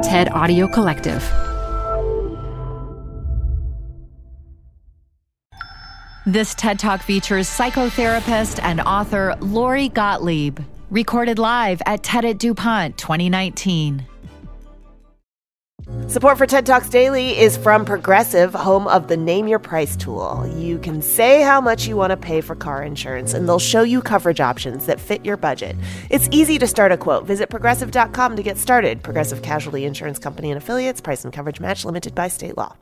TED Audio Collective. This TED Talk features psychotherapist and author Lori Gottlieb, recorded live at TED at DuPont 2019. Support for TED Talks Daily is from Progressive, home of the Name Your Price tool. You can say how much you want to pay for car insurance, and they'll show you coverage options that fit your budget. It's easy to start a quote. Visit Progressive.com to get started. Progressive Casualty Insurance Company and Affiliates. Price and coverage match limited by state law.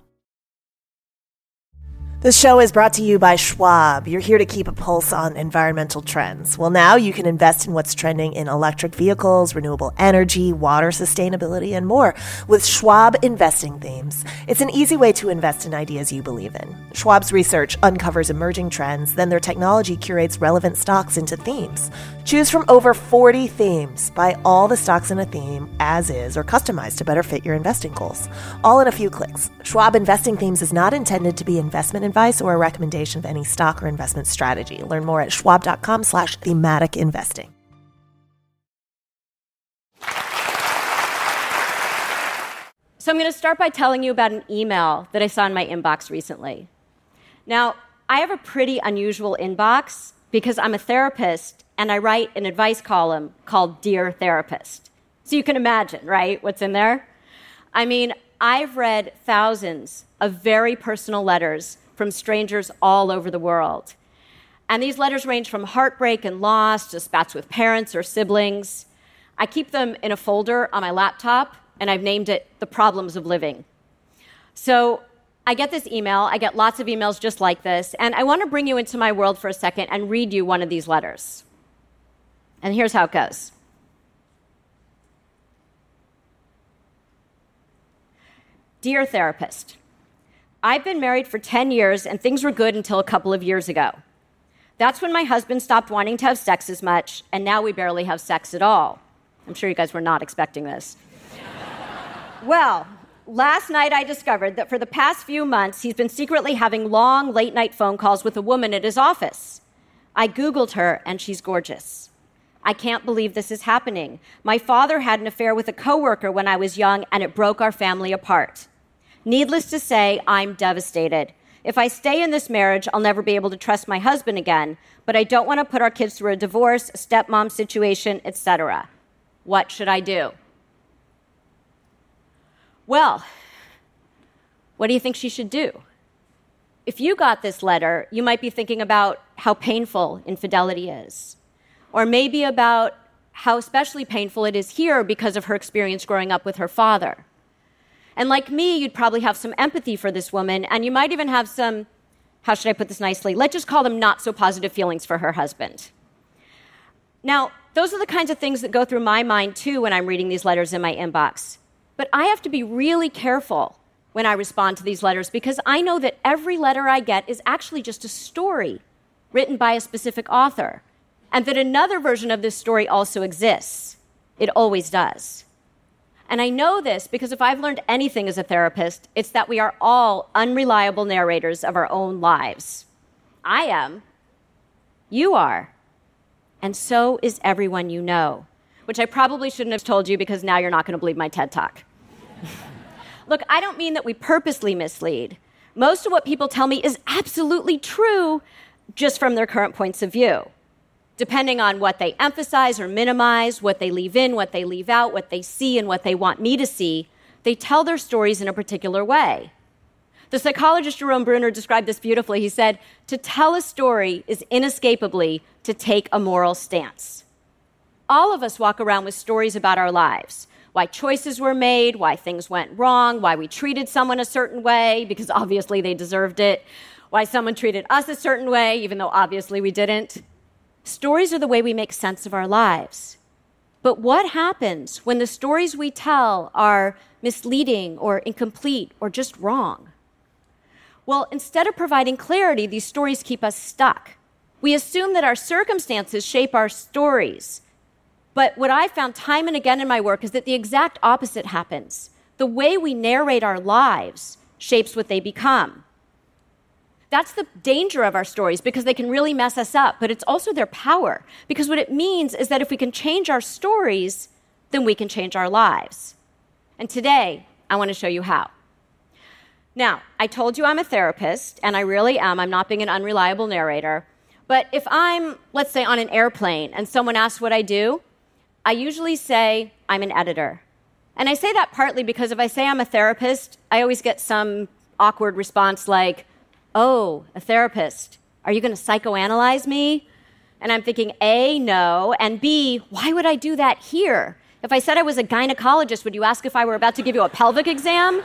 This show is brought to you by Schwab. You're here to keep a pulse on environmental trends. Well, now you can invest in what's trending in electric vehicles, renewable energy, water sustainability, and more with Schwab Investing Themes. It's an easy way to invest in ideas you believe in. Schwab's research uncovers emerging trends, then their technology curates relevant stocks into themes. Choose from over 40 themes. Buy all the stocks in a theme as is or customized to better fit your investing goals. All in a few clicks. Schwab Investing Themes is not intended to be investment advice or a recommendation of any stock or investment strategy. Learn more at schwab.com/thematic investing. So I'm going to start by telling you about an email that I saw in my inbox recently. Now, I have a pretty unusual inbox because I'm a therapist and I write an advice column called Dear Therapist. So you can imagine, right, what's in there? I mean, I've read thousands of very personal letters from strangers all over the world. And these letters range from heartbreak and loss to spats with parents or siblings. I keep them in a folder on my laptop, and I've named it The Problems of Living. So I get this email, I get lots of emails just like this, and I want to bring you into my world for a second and read you one of these letters. And here's how it goes. Dear Therapist, I've been married for 10 years and things were good until a couple of years ago. That's when my husband stopped wanting to have sex as much, and now we barely have sex at all. I'm sure you guys were not expecting this. Well, last night I discovered that for the past few months, he's been secretly having long, late-night phone calls with a woman at his office. I Googled her, and she's gorgeous. I can't believe this is happening. My father had an affair with a coworker when I was young, and it broke our family apart. Needless to say, I'm devastated. If I stay in this marriage, I'll never be able to trust my husband again, but I don't want to put our kids through a divorce, a stepmom situation, etc. What should I do? Well, what do you think she should do? If you got this letter, you might be thinking about how painful infidelity is, or maybe about how especially painful it is here because of her experience growing up with her father. And like me, you'd probably have some empathy for this woman, and you might even have some, how should I put this nicely? Let's just call them not so positive feelings for her husband. Now, those are the kinds of things that go through my mind too when I'm reading these letters in my inbox. But I have to be really careful when I respond to these letters because I know that every letter I get is actually just a story written by a specific author, and that another version of this story also exists. It always does. And I know this because if I've learned anything as a therapist, it's that we are all unreliable narrators of our own lives. I am. You are. And so is everyone you know, which I probably shouldn't have told you because now you're not going to believe my TED Talk. Look, I don't mean that we purposely mislead. Most of what people tell me is absolutely true just from their current points of view. Depending on what they emphasize or minimize, what they leave in, what they leave out, what they see, and what they want me to see, they tell their stories in a particular way. The psychologist Jerome Bruner described this beautifully. He said, to tell a story is inescapably to take a moral stance. All of us walk around with stories about our lives. Why choices were made, why things went wrong, why we treated someone a certain way, because obviously they deserved it, why someone treated us a certain way, even though obviously we didn't. Stories are the way we make sense of our lives. But what happens when the stories we tell are misleading or incomplete or just wrong? Well, instead of providing clarity, these stories keep us stuck. We assume that our circumstances shape our stories. But what I've found time and again in my work is that the exact opposite happens. The way we narrate our lives shapes what they become. That's the danger of our stories because they can really mess us up, but it's also their power. Because what it means is that if we can change our stories, then we can change our lives. And today, I want to show you how. Now, I told you I'm a therapist, and I really am. I'm not being an unreliable narrator. But if I'm, let's say, on an airplane and someone asks what I do, I usually say I'm an editor. And I say that partly because if I say I'm a therapist, I always get some awkward response like, oh, a therapist. Are you going to psychoanalyze me? And I'm thinking, A, no, and B, why would I do that here? If I said I was a gynecologist, would you ask if I were about to give you a pelvic exam?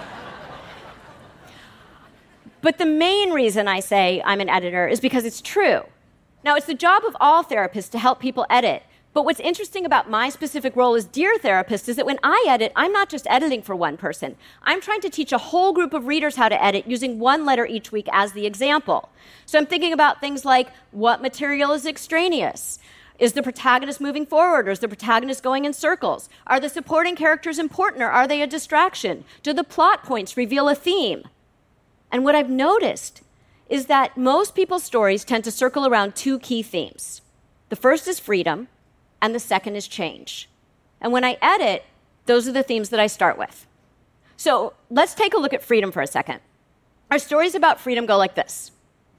But the main reason I say I'm an editor is because it's true. Now, it's the job of all therapists to help people edit. But what's interesting about my specific role as Dear Therapist is that when I edit, I'm not just editing for one person. I'm trying to teach a whole group of readers how to edit using one letter each week as the example. So I'm thinking about things like what material is extraneous? Is the protagonist moving forward or is the protagonist going in circles? Are the supporting characters important or are they a distraction? Do the plot points reveal a theme? And what I've noticed is that most people's stories tend to circle around two key themes. The first is freedom, and the second is change. And when I edit, those are the themes that I start with. So let's take a look at freedom for a second. Our stories about freedom go like this.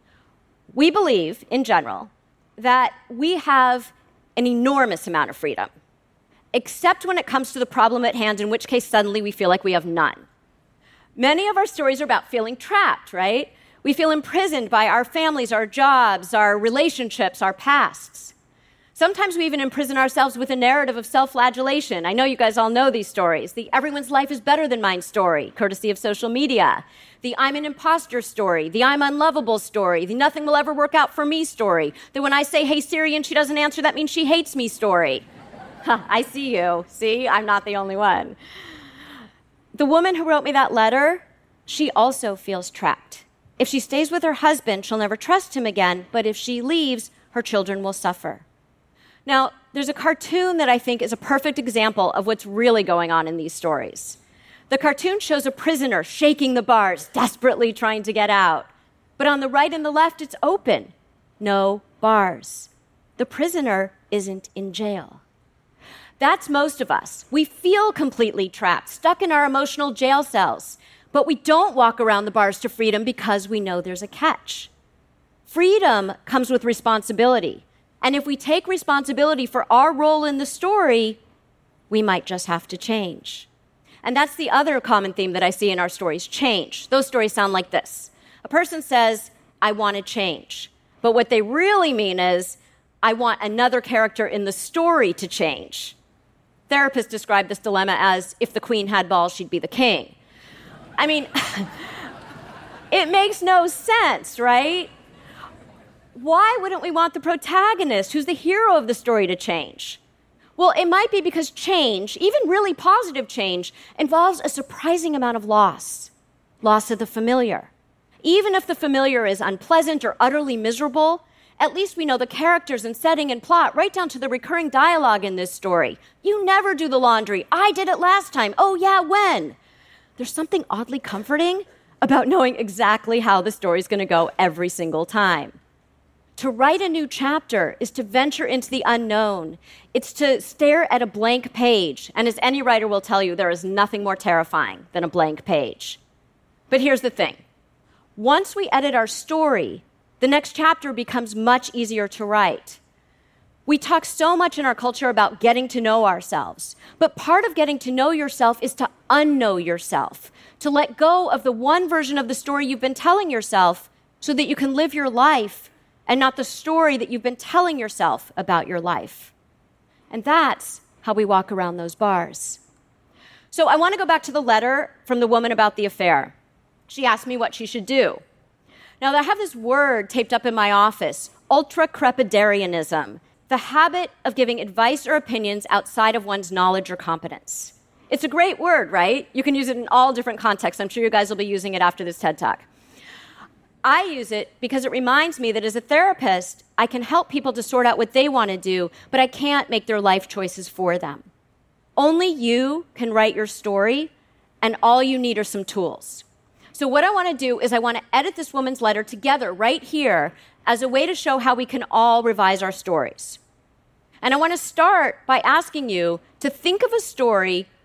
We believe, in general, that we have an enormous amount of freedom, except when it comes to the problem at hand, in which case suddenly we feel like we have none. Many of our stories are about feeling trapped, right? We feel imprisoned by our families, our jobs, our relationships, our pasts. Sometimes we even imprison ourselves with a narrative of self-flagellation. I know you guys all know these stories. The everyone's life is better than mine story, courtesy of social media. The I'm an imposter story. The I'm unlovable story. The nothing will ever work out for me story. The when I say, hey Siri, and she doesn't answer, that means she hates me story. I see you. See, I'm not the only one. The woman who wrote me that letter, she also feels trapped. If she stays with her husband, she'll never trust him again, but if she leaves, her children will suffer. Now, there's a cartoon that I think is a perfect example of what's really going on in these stories. The cartoon shows a prisoner shaking the bars, desperately trying to get out. But on the right and the left, it's open. No bars. The prisoner isn't in jail. That's most of us. We feel completely trapped, stuck in our emotional jail cells. But we don't walk around the bars to freedom because we know there's a catch. Freedom comes with responsibility. And if we take responsibility for our role in the story, we might just have to change. And that's the other common theme that I see in our stories, change. Those stories sound like this. A person says, I want to change. But what they really mean is, I want another character in the story to change. Therapists describe this dilemma as, if the queen had balls, she'd be the king. I mean, it makes no sense, right? Why wouldn't we want the protagonist, who's the hero of the story, to change? Well, it might be because change, even really positive change, involves a surprising amount of loss. Loss of the familiar. Even if the familiar is unpleasant or utterly miserable, at least we know the characters and setting and plot, right down to the recurring dialogue in this story. You never do the laundry. I did it last time. Oh, yeah, when? There's something oddly comforting about knowing exactly how the story's going to go every single time. To write a new chapter is to venture into the unknown. It's to stare at a blank page. And as any writer will tell you, there is nothing more terrifying than a blank page. But here's the thing. Once we edit our story, the next chapter becomes much easier to write. We talk so much in our culture about getting to know ourselves. But part of getting to know yourself is to unknow yourself, to let go of the one version of the story you've been telling yourself so that you can live your life and not the story that you've been telling yourself about your life. And that's how we walk around those bars. So I want to go back to the letter from the woman about the affair. She asked me what she should do. Now, I have this word taped up in my office, ultra-crepidarianism, the habit of giving advice or opinions outside of one's knowledge or competence. It's a great word, right? You can use it in all different contexts. I'm sure you guys will be using it after this TED Talk. I use it because it reminds me that as a therapist, I can help people to sort out what they want to do, but I can't make their life choices for them. Only you can write your story, and all you need are some tools. So what I want to do is I want to edit this woman's letter together right here as a way to show how we can all revise our stories. And I want to start by asking you to think of a story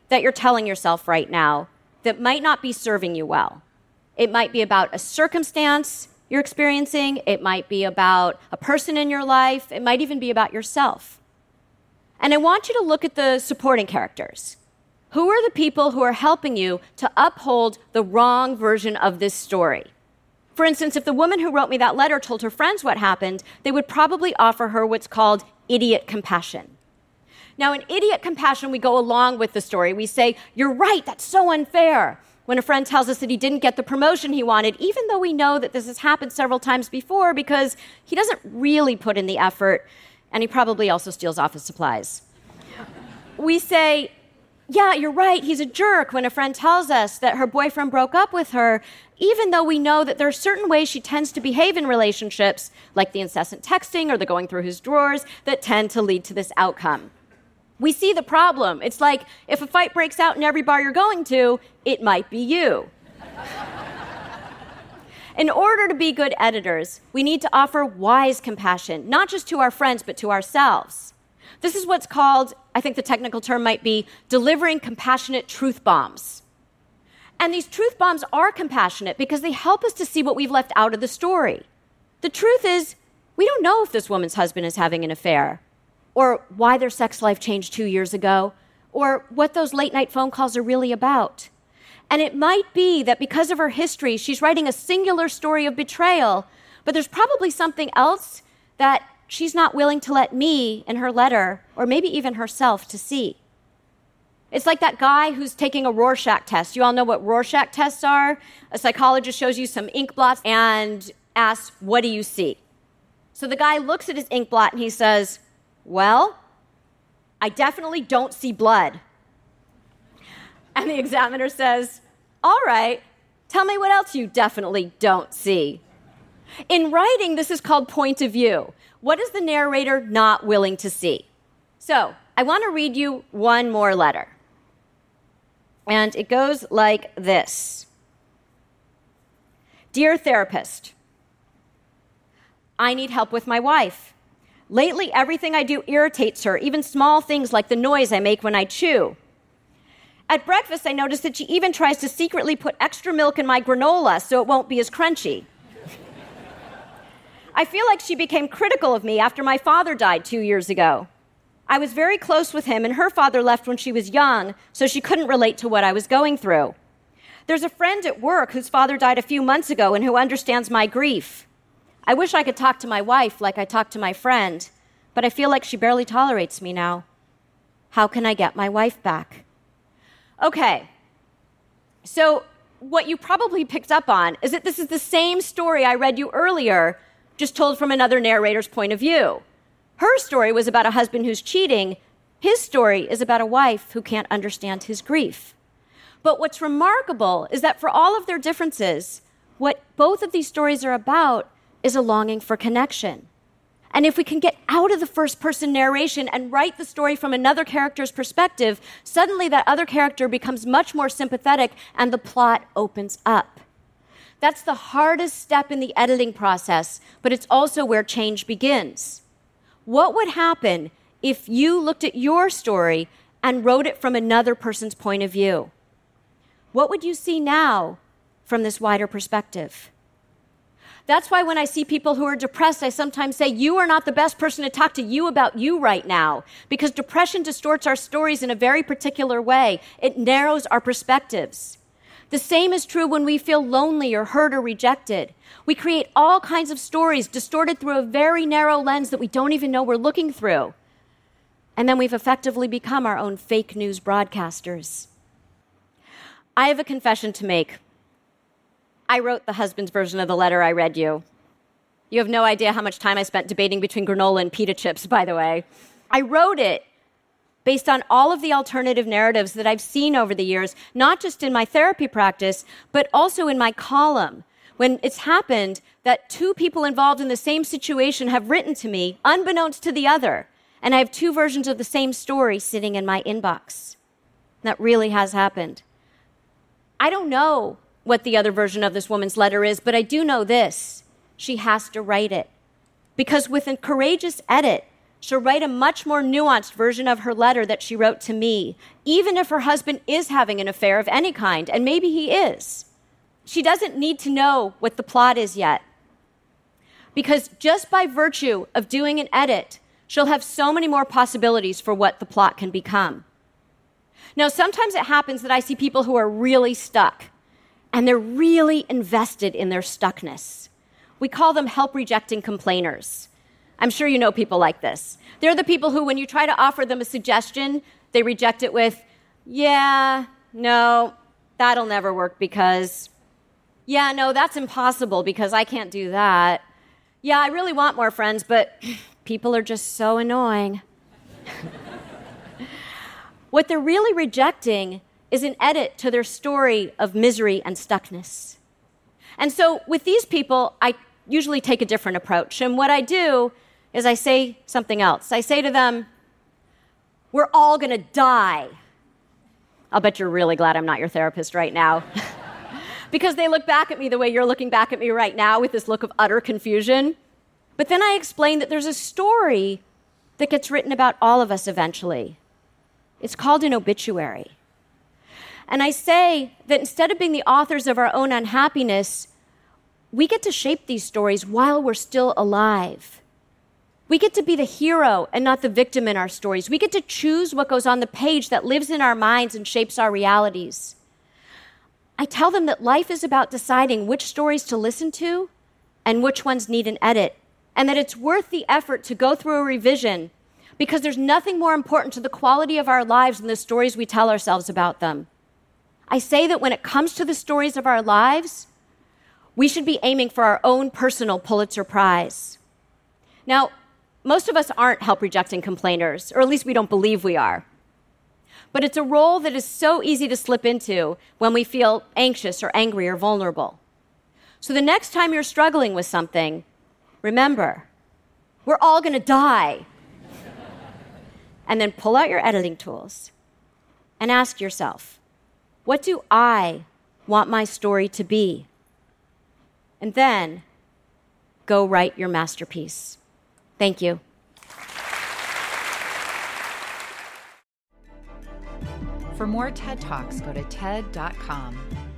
that you're telling yourself right now that might not be serving you well. It might be about a circumstance you're experiencing. It might be about a person in your life. It might even be about yourself. And I want you to look at the supporting characters. Who are the people who are helping you to uphold the wrong version of this story? For instance, if the woman who wrote me that letter told her friends what happened, they would probably offer her what's called idiot compassion. Now, in idiot compassion, we go along with the story. We say, "You're right, that's so unfair." When a friend tells us that he didn't get the promotion he wanted, even though we know that this has happened several times before because he doesn't really put in the effort, and he probably also steals office supplies. We say, "Yeah, you're right, he's a jerk," when a friend tells us that her boyfriend broke up with her, even though we know that there are certain ways she tends to behave in relationships, like the incessant texting or the going through his drawers, that tend to lead to this outcome. We see the problem. It's like if a fight breaks out in every bar you're going to, it might be you. In order to be good editors, we need to offer wise compassion, not just to our friends, but to ourselves. This is what's called, I think the technical term might be, delivering compassionate truth bombs. And these truth bombs are compassionate because they help us to see what we've left out of the story. The truth is, we don't know if this woman's husband is having an affair, or why their sex life changed 2 years ago, or what those late-night phone calls are really about. And it might be that because of her history, she's writing a singular story of betrayal, but there's probably something else that she's not willing to let me in her letter, or maybe even herself, to see. It's like that guy who's taking a Rorschach test. You all know what Rorschach tests are? A psychologist shows you some ink blots and asks, "What do you see?" So the guy looks at his ink blot and he says, "Well, I definitely don't see blood." And the examiner says, "All right, tell me what else you definitely don't see." In writing, this is called point of view. What is the narrator not willing to see? So, I want to read you one more letter. And it goes like this. Dear therapist, I need help with my wife. Lately, everything I do irritates her, even small things like the noise I make when I chew. At breakfast, I notice that she even tries to secretly put extra milk in my granola so it won't be as crunchy. I feel like she became critical of me after my father died 2 years ago. I was very close with him, and her father left when she was young, so she couldn't relate to what I was going through. There's a friend at work whose father died a few months ago and who understands my grief. I wish I could talk to my wife like I talk to my friend, but I feel like she barely tolerates me now. How can I get my wife back? Okay, so what you probably picked up on is that this is the same story I read you earlier, just told from another narrator's point of view. Her story was about a husband who's cheating. His story is about a wife who can't understand his grief. But what's remarkable is that for all of their differences, what both of these stories are about is a longing for connection. And if we can get out of the first-person narration and write the story from another character's perspective, suddenly that other character becomes much more sympathetic and the plot opens up. That's the hardest step in the editing process, but it's also where change begins. What would happen if you looked at your story and wrote it from another person's point of view? What would you see now from this wider perspective? That's why when I see people who are depressed, I sometimes say, you are not the best person to talk to you about you right now, because depression distorts our stories in a very particular way. It narrows our perspectives. The same is true when we feel lonely or hurt or rejected. We create all kinds of stories distorted through a very narrow lens that we don't even know we're looking through. And then we've effectively become our own fake news broadcasters. I have a confession to make. I wrote the husband's version of the letter I read you. You have no idea how much time I spent debating between granola and pita chips, by the way. I wrote it based on all of the alternative narratives that I've seen over the years, not just in my therapy practice, but also in my column. When it's happened that two people involved in the same situation have written to me, unbeknownst to the other, and I have two versions of the same story sitting in my inbox. That really has happened. I don't know what the other version of this woman's letter is, but I do know this. She has to write it. Because with a courageous edit, She'll write a much more nuanced version of her letter that she wrote to me, even if her husband is having an affair of any kind, and maybe he is. She doesn't need to know what the plot is yet. Because just by virtue of doing an edit, she'll have so many more possibilities for what the plot can become. Now, sometimes it happens that I see people who are really stuck, and they're really invested in their stuckness. We call them help-rejecting complainers. I'm sure you know people like this. They're the people who, when you try to offer them a suggestion, they reject it with, yeah, no, that'll never work because, yeah, no, that's impossible because I can't do that. Yeah, I really want more friends, but people are just so annoying. What they're really rejecting is an edit to their story of misery and stuckness. And so with these people, I usually take a different approach. And what I do is I say something else. I say to them, we're all going to die. I'll bet you're really glad I'm not your therapist right now. Because they look back at me the way you're looking back at me right now with this look of utter confusion. But then I explain that there's a story that gets written about all of us eventually. It's called an obituary. And I say that instead of being the authors of our own unhappiness, we get to shape these stories while we're still alive. We get to be the hero and not the victim in our stories. We get to choose what goes on the page that lives in our minds and shapes our realities. I tell them that life is about deciding which stories to listen to and which ones need an edit, and that it's worth the effort to go through a revision because there's nothing more important to the quality of our lives than the stories we tell ourselves about them. I say that when it comes to the stories of our lives, we should be aiming for our own personal Pulitzer Prize. Now, most of us aren't help-rejecting complainers, or at least we don't believe we are. But it's a role that is so easy to slip into when we feel anxious or angry or vulnerable. So the next time you're struggling with something, remember, we're all going to die. And then pull out your editing tools and ask yourself, what do I want my story to be? And then go write your masterpiece. Thank you. For more TED Talks, go to TED.com.